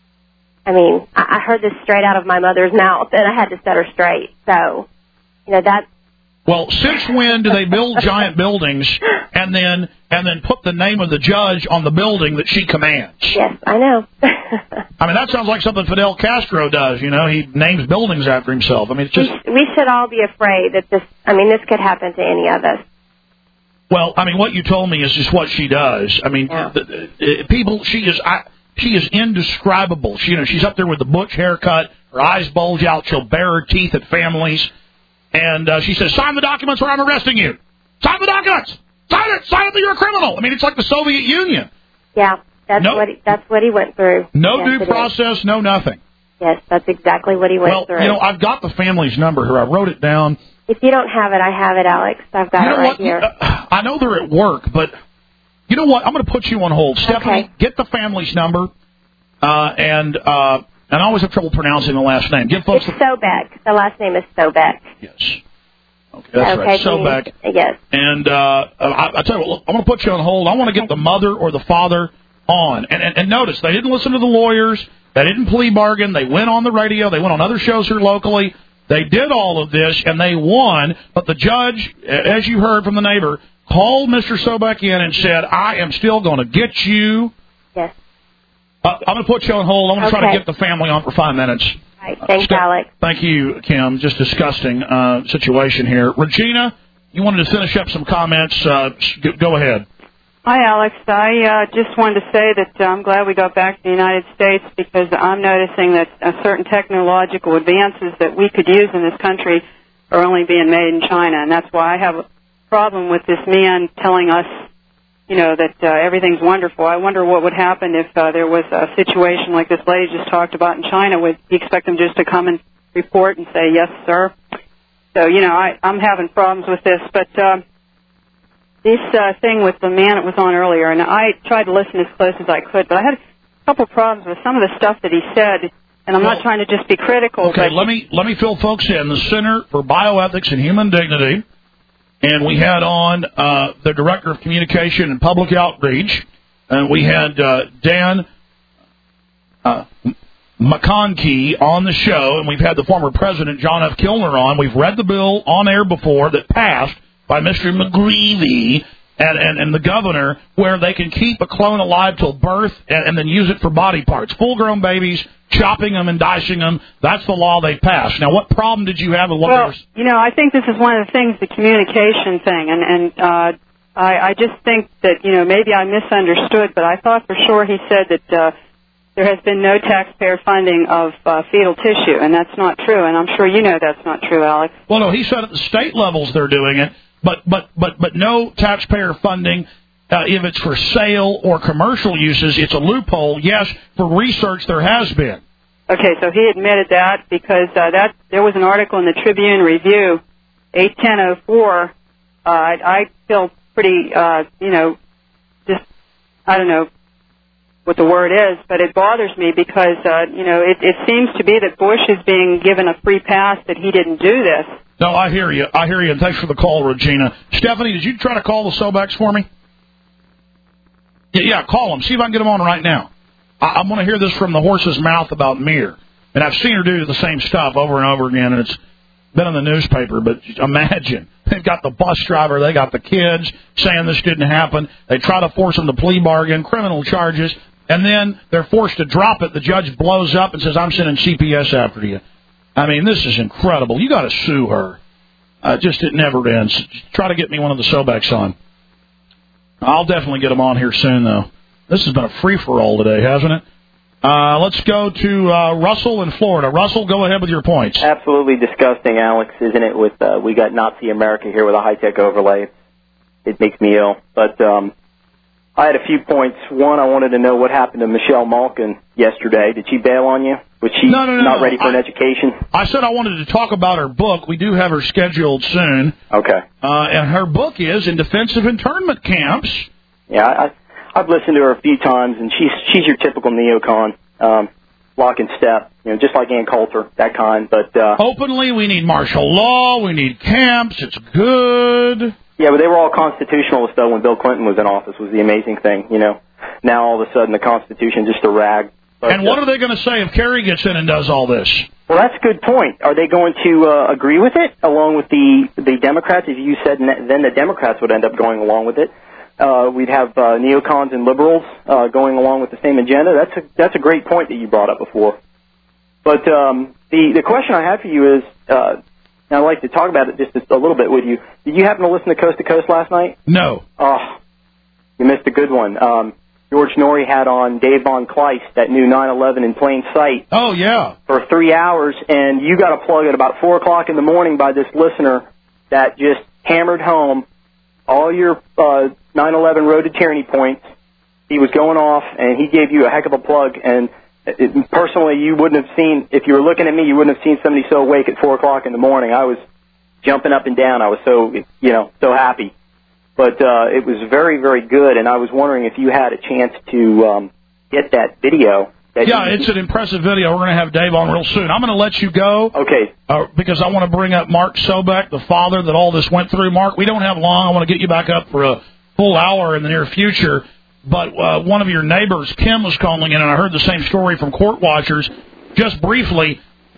I heard this straight out of my mother's mouth, and I had to set her straight. So, that's... Well, since when do they build giant buildings and then put the name of the judge on the building that she commands? Yes, I know. That sounds like something Fidel Castro does. He names buildings after himself. It's just... We should all be afraid that this could happen to any of us. Well, what you told me is just what she does. She is indescribable. She's up there with the butch haircut. Her eyes bulge out. She'll bare her teeth at families. And she says, sign the documents or I'm arresting you. Sign the documents. Sign it. Sign it that you're a criminal. It's like the Soviet Union. Yeah, that's what he went through. No due process, no nothing. Yes, that's exactly what he went through. I've got the family's number here. I wrote it down. If you don't have it, I have it, Alex. I've got it right here. I know they're at work, but you know what? I'm going to put you on hold. Stephanie, get the family's number. And I always have trouble pronouncing the last name. Give folks it's Sobek. The last name is Sobek. Yes. Okay, that's right. Sobek. Yes. And I tell you what, look, I'm going to put you on hold. I want to get the mother or the father on. And notice, they didn't listen to the lawyers. They didn't plea bargain. They went on the radio. They went on other shows here locally. They did all of this, and they won, but the judge, as you heard from the neighbor, called Mr. Sobek in and said, I am still going to get you. Yes. I'm going to put you on hold. I'm going to try to get the family on for 5 minutes. All right. Thanks, Alex. Thank you, Kim. Just disgusting situation here. Regina, you wanted to finish up some comments. Go ahead. Hi, Alex. I just wanted to say that I'm glad we got back to the United States because I'm noticing that certain technological advances that we could use in this country are only being made in China, and that's why I have a problem with this man telling us, that everything's wonderful. I wonder what would happen if there was a situation like this lady just talked about in China. Would you expect them just to come and report and say, yes, sir? So, I'm having problems with this, but this thing with the man that was on earlier, and I tried to listen as close as I could, but I had a couple problems with some of the stuff that he said, and I'm not trying to just be critical. Okay, but let me fill folks in. The Center for Bioethics and Human Dignity, and we had on the Director of Communication and Public Outreach, and we had Dan McConkey on the show, and we've had the former President John F. Kilner on. We've read the bill on air before that passed by Mr. McGreevy and the governor, where they can keep a clone alive till birth and then use it for body parts. Full-grown babies, chopping them and dicing them, that's the law they passed. Now, what problem did you have with what I think this is one of the things, the communication thing, and I just think that, maybe I misunderstood, but I thought for sure he said that there has been no taxpayer funding of fetal tissue, and that's not true, and I'm sure you know that's not true, Alex. Well, no, he said at the state levels they're doing it, but no taxpayer funding if it's for sale or commercial uses. It's a loophole. Yes, for research there has been. Okay, so he admitted that because there was an article in the Tribune Review, 8/10/04. I feel pretty, just I don't know what the word is, but it bothers me because it seems to be that Bush is being given a free pass that he didn't do this. No, I hear you, and thanks for the call, Regina. Stephanie, did you try to call the Sobeks for me? Yeah, call them. See if I can get them on right now. I'm going to hear this from the horse's mouth about Mir. And I've seen her do the same stuff over and over again, and it's been in the newspaper. But imagine, they've got the bus driver, they got the kids saying this didn't happen. They try to force them to plea bargain, criminal charges, and then they're forced to drop it. The judge blows up and says, I'm sending CPS after you. I mean, this is incredible. You got to sue her. It never ends. Try to get me one of the Sobeks on. I'll definitely get them on here soon, though. This has been a free-for-all today, hasn't it? Let's go to Russell in Florida. Russell, go ahead with your points. Absolutely disgusting, Alex, isn't it? With we got Nazi America here with a high-tech overlay. It makes me ill. But I had a few points. One, I wanted to know what happened to Michelle Malkin yesterday. Did she bail on you? Was she not ready for an education? I said I wanted to talk about her book. We do have her scheduled soon. Okay. And her book is In Defense of Internment Camps. Yeah, I've listened to her a few times, and she's your typical neocon, lock and step, just like Ann Coulter, that kind. But openly, we need martial law, we need camps. It's good. Yeah, but they were all constitutionalists, though, when Bill Clinton was in office, was the amazing thing, Now, all of a sudden, the Constitution just a rag. But, and what are they going to say if Kerry gets in and does all this? Well, that's a good point. Are they going to agree with it, along with the Democrats? As you said, then the Democrats would end up going along with it. We'd have neocons and liberals going along with the same agenda. That's a great point that you brought up before. But the question I have for you is, and I'd like to talk about it just a little bit with you. Did you happen to listen to Coast to Coast last night? No. Oh, you missed a good one. George Norrie had on Dave Von Kleist, that new 9/11 in plain sight. Oh, yeah. For 3 hours, and you got a plug at about 4 o'clock in the morning by this listener that just hammered home all your 9/11 Road to Tyranny points. He was going off, and he gave you a heck of a plug. And personally, you wouldn't have seen, if you were looking at me, you wouldn't have seen somebody so awake at 4 o'clock in the morning. I was jumping up and down. I was so happy. But it was very, very good, and I was wondering if you had a chance to get that video. It's an impressive video. We're going to have Dave on real soon. I'm going to let you go. Okay. Because I want to bring up Mark Sobek, the father that all this went through. Mark, we don't have long. I want to get you back up for a full hour in the near future. But one of your neighbors, Kim, was calling in, and I heard the same story from court watchers. Just briefly,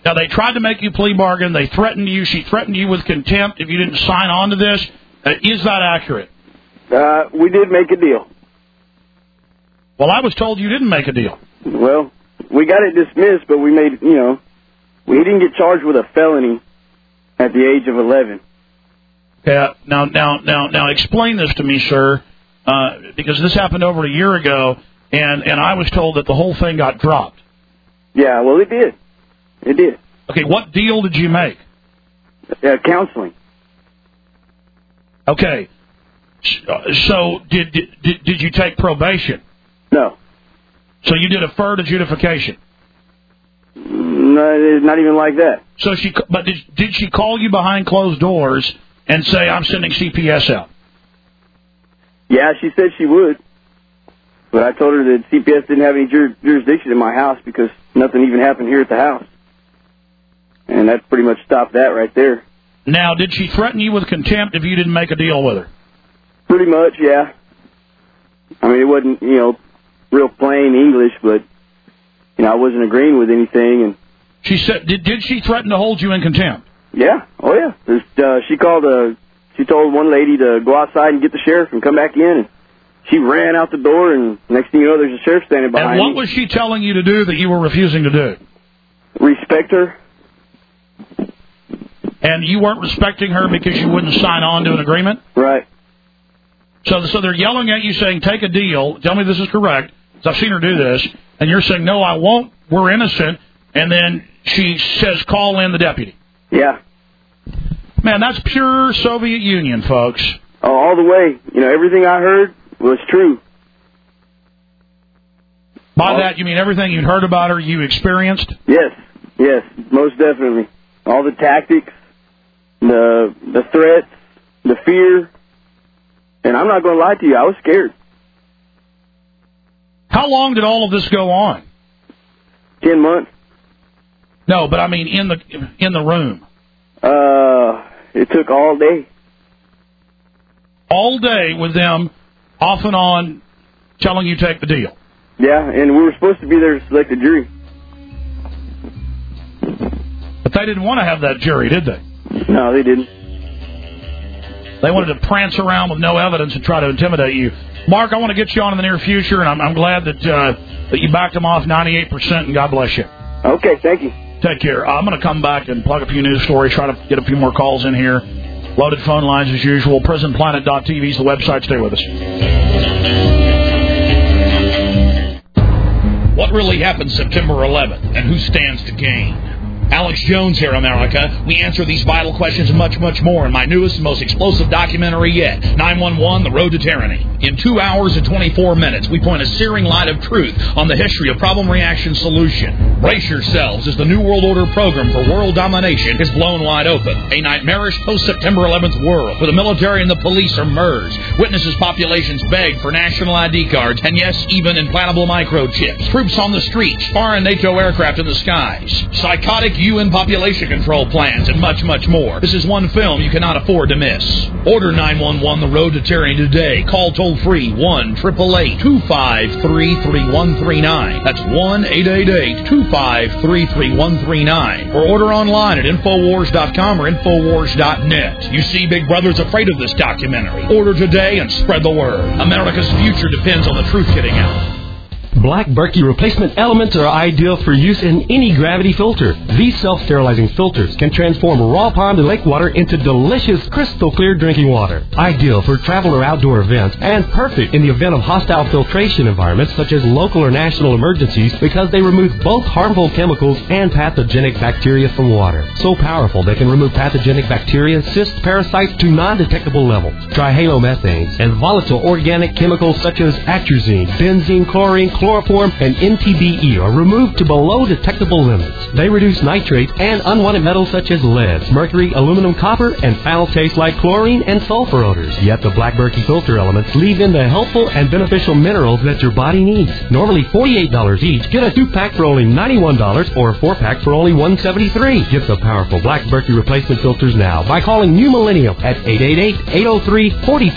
Now, they tried to make you plea bargain. They threatened you. She threatened you with contempt if you didn't sign on to this. Is that accurate? We did make a deal. Well, I was told you didn't make a deal. Well, we got it dismissed, but we made, we didn't get charged with a felony at the age of 11. Yeah. Now, explain this to me, sir, because this happened over a year ago, and I was told that the whole thing got dropped. Yeah, well, it did. It did. Okay, what deal did you make? Counseling. Okay. So did you take probation? No. So you did a deferred adjudication? No, it's not even like that. So did she call you behind closed doors and say, I'm sending CPS out? Yeah, she said she would. But I told her that CPS didn't have any jurisdiction in my house because nothing even happened here at the house. And that pretty much stopped that right there. Now, did she threaten you with contempt if you didn't make a deal with her? Pretty much, yeah. I mean, it wasn't, real plain English, but, I wasn't agreeing with anything. And she said, did she threaten to hold you in contempt? Yeah, oh yeah. She told one lady to go outside and get the sheriff and come back in, and she ran out the door, and next thing you know, there's a sheriff standing behind me. And what was she telling you to do that you were refusing to do? Respect her. And you weren't respecting her because you wouldn't sign on to an agreement? Right. So they're yelling at you saying, take a deal. Tell me this is correct. I've seen her do this. And you're saying, no, I won't. We're innocent. And then she says, call in the deputy. Yeah. Man, that's pure Soviet Union, folks. Oh, all the way. Everything I heard was true. By that, you mean everything you'd heard about her, you experienced? Yes, most definitely. All the tactics, the threats, the fear. And I'm not going to lie to you, I was scared. How long did all of this go on? 10 months. No, but I mean in the room. It took all day. All day with them off and on telling you take the deal. Yeah, and we were supposed to be there to select a jury. But they didn't want to have that jury, did they? No, they didn't. They wanted to prance around with no evidence and try to intimidate you. Mark, I want to get you on in the near future, and I'm glad that you backed them off 98%, and God bless you. Okay, thank you. Take care. I'm going to come back and plug a few news stories, try to get a few more calls in here. Loaded phone lines as usual. PrisonPlanet.tv is the website. Stay with us. What really happened September 11th, and who stands to gain? Alex Jones here, America. We answer these vital questions and much, much more in my newest and most explosive documentary yet, 911, The Road to Tyranny. In 2 hours and 24 minutes, we point a searing light of truth on the history of problem, reaction, solution. Brace yourselves as the New World Order program for world domination is blown wide open. A nightmarish post-September 11th world where the military and the police are merged. Witnesses populations beg for national ID cards, and yes, even implantable microchips. Troops on the streets, foreign NATO aircraft in the skies. Psychotic UN population control plans, and much, much more. This is one film you cannot afford to miss. Order 911 The Road to Tyranny today. Call toll-free 1-888-253-3139. That's 1-888-253-3139. Or order online at Infowars.com or Infowars.net. You see, Big Brother's afraid of this documentary. Order today and spread the word. America's future depends on the truth getting out. Black Berkey replacement elements are ideal for use in any gravity filter. These self-sterilizing filters can transform raw pond and lake water into delicious, crystal clear drinking water. Ideal for travel or outdoor events, and perfect in the event of hostile filtration environments such as local or national emergencies because they remove both harmful chemicals and pathogenic bacteria from water. So powerful they can remove pathogenic bacteria, cysts, parasites to non-detectable levels. Trihalomethanes and volatile organic chemicals such as atrazine, benzene, chlorine, chloroform, and NTBE are removed to below detectable limits. They reduce nitrates and unwanted metals such as lead, mercury, aluminum, copper, and foul taste like chlorine and sulfur odors. Yet the Black Berkey filter elements leave in the helpful and beneficial minerals that your body needs. Normally $48 each, get a 2-pack for only $91 or a 4-pack for only $173. Get the powerful Black Berkey replacement filters now by calling New Millennium at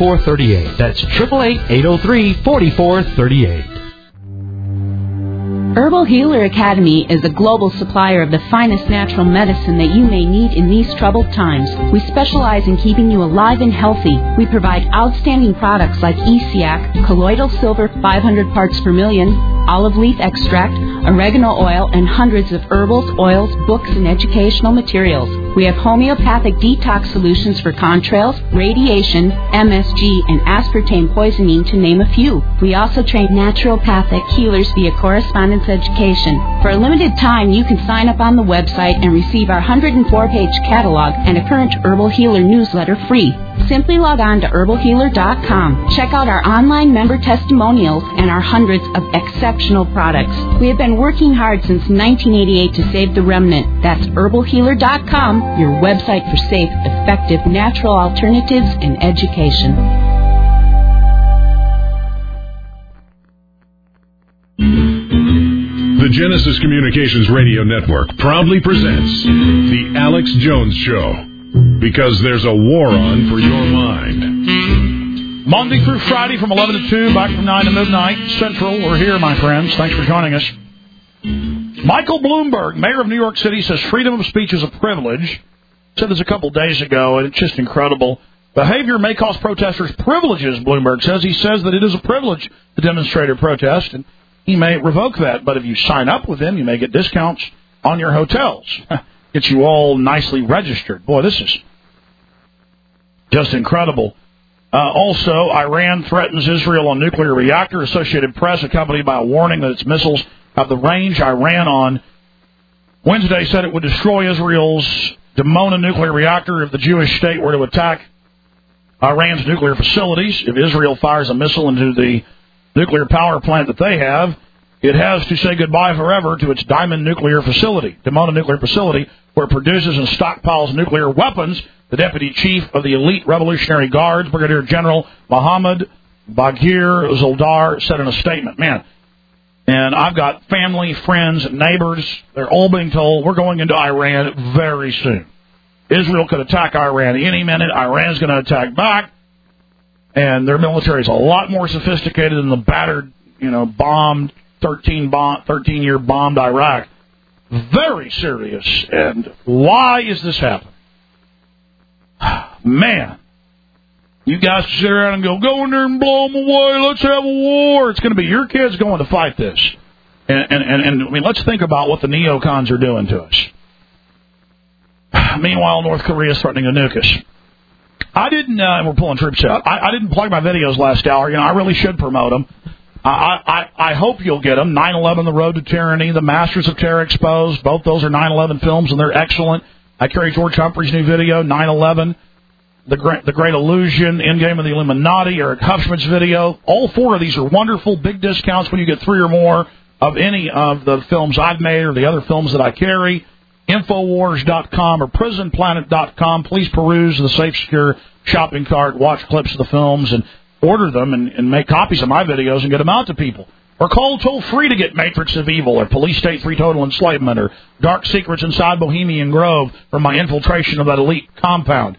888-803-4438. That's 888-803-4438. Herbal Healer Academy is a global supplier of the finest natural medicine that you may need in these troubled times. We specialize in keeping you alive and healthy. We provide outstanding products like ESIAC, colloidal silver 500 parts per million, olive leaf extract, oregano oil, and hundreds of herbals, oils, books, and educational materials. We have homeopathic detox solutions for contrails, radiation, MSG, and aspartame poisoning, to name a few. We also train naturopathic healers via correspondence education. For a limited time, you can sign up on the website and receive our 104-page catalog and a current Herbal Healer newsletter free. Simply log on to herbalhealer.com. Check out our online member testimonials and our hundreds of exceptional products. We have been working hard since 1988 to save the remnant. That's herbalhealer.com, your website for safe, effective, natural alternatives in education. The Genesis Communications Radio Network proudly presents The Alex Jones Show, because there's a war on for your mind. Monday through Friday from 11 to 2, back from 9 to midnight Central. We're here, my friends. Thanks for joining us. Michael Bloomberg, mayor of New York City, says freedom of speech is a privilege. Said this a couple days ago, and it's just incredible. Behavior may cost protesters privileges, Bloomberg says. He says that it is a privilege to demonstrate or protest, and he may revoke that. But if you sign up with him, you may get discounts on your hotels. Get you all nicely registered. Boy, this is just incredible. Also, Iran threatens Israel on nuclear reactor. Associated Press, accompanied by a warning that its missiles have the range. Iran on Wednesday said it would destroy Israel's Dimona nuclear reactor if the Jewish state were to attack Iran's nuclear facilities. If Israel fires a missile into the nuclear power plant that they have, it has to say goodbye forever to its Dimona nuclear facility, where it produces and stockpiles nuclear weapons. The deputy chief of the elite Revolutionary Guards, Brigadier General Mohammad Baghir Zoldar, said in a statement, man, and I've got family, friends, neighbors, they're all being told we're going into Iran very soon. Israel could attack Iran any minute. Iran's going to attack back. And their military is a lot more sophisticated than the battered, bombed, 13-year bombed Iraq. Very serious. And why is this happening? Man, you guys sit around and go in there and blow them away. Let's have a war. It's going to be your kids going to fight this. And I mean, let's think about what the neocons are doing to us. Meanwhile, North Korea is threatening to nuke us. I didn't, and we're pulling troops out. I didn't plug my videos last hour. I really should promote them. I hope you'll get them. 9/11, The Road to Tyranny, The Masters of Terror Exposed. Both those are 9/11 films, and they're excellent. I carry George Humphrey's new video, 9/11, The Great Illusion, Endgame of the Illuminati, Eric Huffschmidt's video. All four of these are wonderful, big discounts when you get 3 or more of any of the films I've made or the other films that I carry. Infowars.com or PrisonPlanet.com. Please peruse the safe, secure shopping cart, watch clips of the films, and order them and make copies of my videos and get them out to people. Or call toll-free to get Matrix of Evil or Police State 3 Total Enslavement or Dark Secrets Inside Bohemian Grove from my infiltration of that elite compound.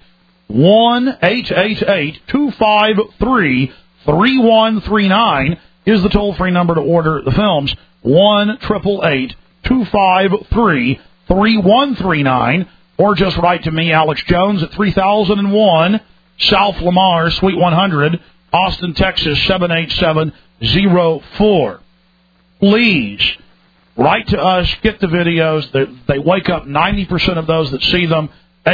1-888-253-3139 is the toll-free number to order the films. 1-888-253-3139, or just write to me, Alex Jones, at 3001 South Lamar, Suite 100, Austin, Texas, 78704. Please write to us, get the videos. They wake up 90% of those that see them.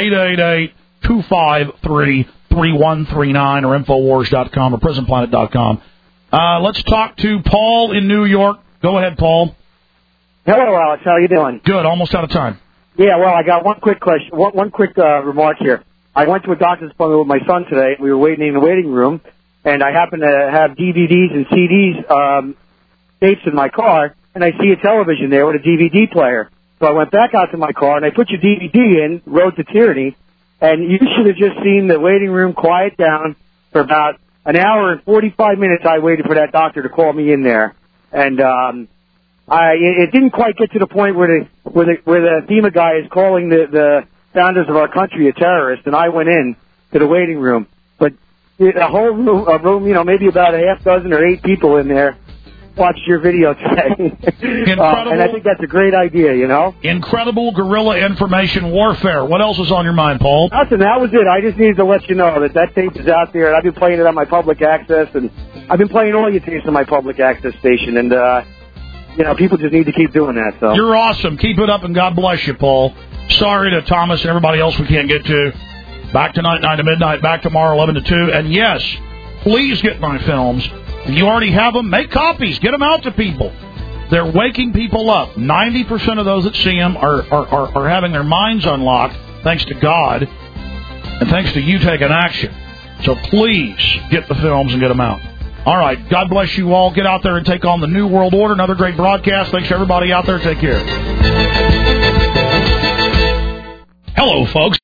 888-253-3139 or Infowars.com or PrisonPlanet.com. Let's talk to Paul in New York. Go ahead, Paul. Hello, Alex. How are you doing? Good. Almost out of time. Yeah, well, I got one quick question. One quick remark here. I went to a doctor's appointment with my son today. We were waiting in the waiting room, and I happened to have DVDs and CDs tapes in my car, and I see a television there with a DVD player. So I went back out to my car, and I put your DVD in, Road to Tyranny, and you should have just seen the waiting room quiet down for about an hour and 45 minutes. I waited for that doctor to call me in there, and it didn't quite get to the point where the FEMA guy is calling the founders of our country a terrorist, and I went in to the waiting room. But a whole room, maybe about a half dozen or 8 people in there, watched your video today. Incredible. And I think that's a great idea, you know? Incredible guerrilla information warfare. What else is on your mind, Paul? Nothing, that was it. I just needed to let you know that tape is out there, and I've been playing it on my public access, and I've been playing all your tapes on my public access station, and, you know, people just need to keep doing that, so. You're awesome. Keep it up, and God bless you, Paul. Sorry to Thomas and everybody else we can't get to. Back tonight, 9 to midnight. Back tomorrow, 11 to 2. And, yes, please get my films. If you already have them, make copies. Get them out to people. They're waking people up. 90% of those that see them are having their minds unlocked, thanks to God, and thanks to you taking action. So please get the films and get them out. All right. God bless you all. Get out there and take on the New World Order. Another great broadcast. Thanks to everybody out there. Take care. Hello, folks.